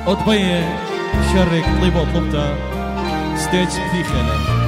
أطبية شرك طيبة طلبته ستيج في خلال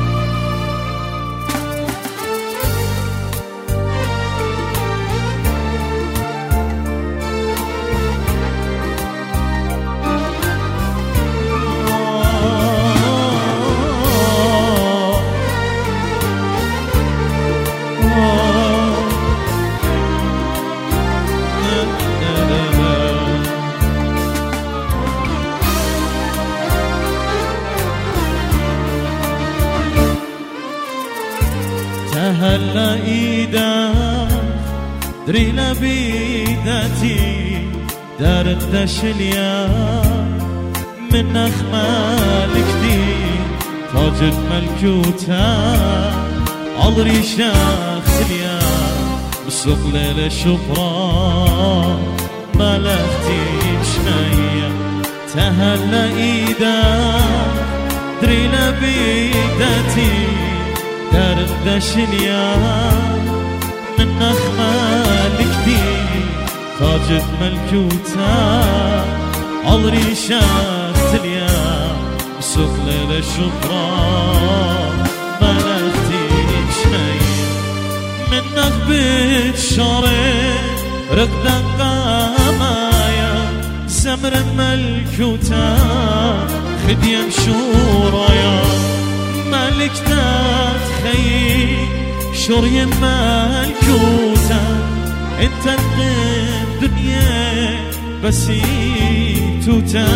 هلا ايدك درينا بيدتي دردش اليوم من اخمال جديد طاجت ملكوتها عضري شاخ اليوم بسوق ليلة شبرا ملختي بشمية تهلا ايدك درينا بيدتي دردش اليوم من نخمة الجديد طاجت ملكوتها عضري شاخت اليوم بسوق ليلة شبرا ملختي بشمية من نخبة شارع رقدة قامايا زمر ملكوتها خديم شورايا ملكتها تخيل شوري ملكوتا انت القيم دنيا بس توتا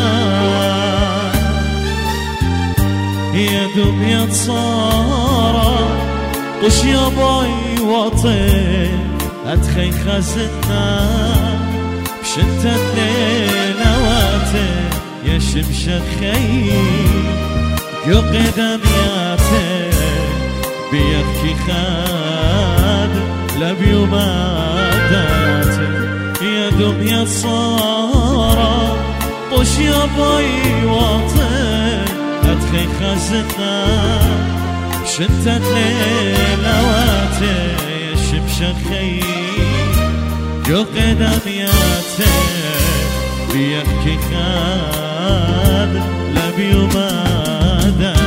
يا دنيا تصارى طش يا باي وطن اتخي خزنا بشنت الليلة واتن يا شمشة خيل يو قدمياته بيبكي خاد لبيو ماداته يا دنيا صارا طش يا باي واطن ادخي خزنا شنت الليلة واته يا شمشة خيل يو قدمياته بيبكي خاد لبيو ماداته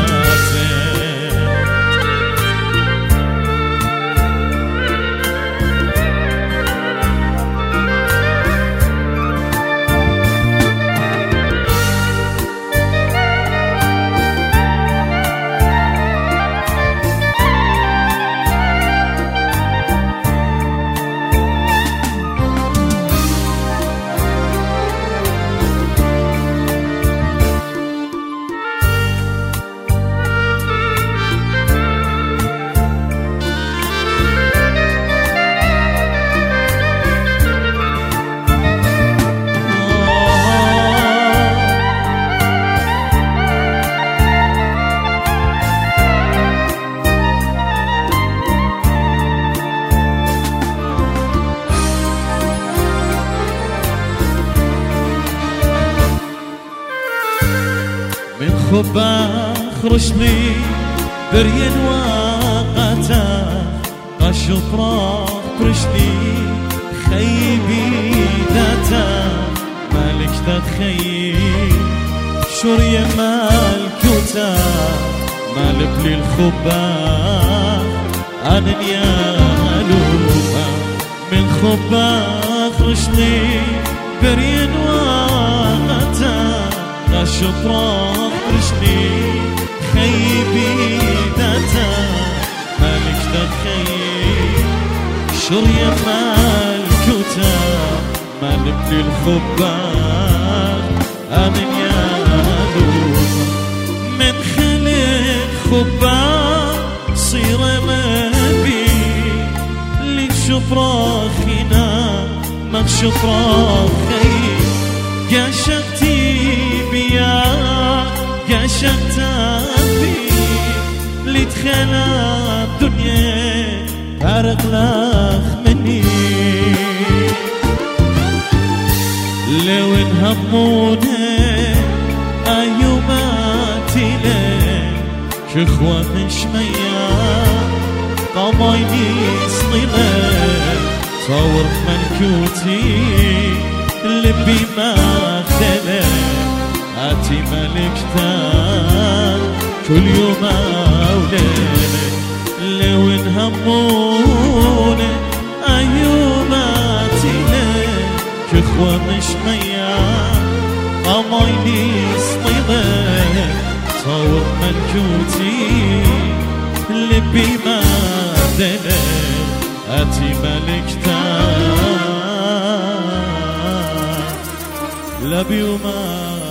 خبا خرشني برين وقتا قشطرا خرشني خيبي داتا مالك تتخيل شوري مالكوتا مالك للخبا أنا يا مالوفا من خبا خرشني برين وقتا قشطرا خرشني خيبي داتا مالك تتخيل شرية مالكوتا مالك للخبار آمن يا لوفا من خلق خبار صير مبي لك شفراخنا من شفراخي يا شكتي بيا يا شكتي لتخلى الدنيا فارق لخ مني لو انهمونا ايوماتي لك شخوة من شمية طمايني صنيلة صور ملكوتي لبي ما اختلف أتي ملكتان كل يوم أوليلة لو انهموني أيوماتي لك كخوة مش مياه قمايلي صطيبة صور ملكوتي لبي ما دلي أتي ملكتان لبي وما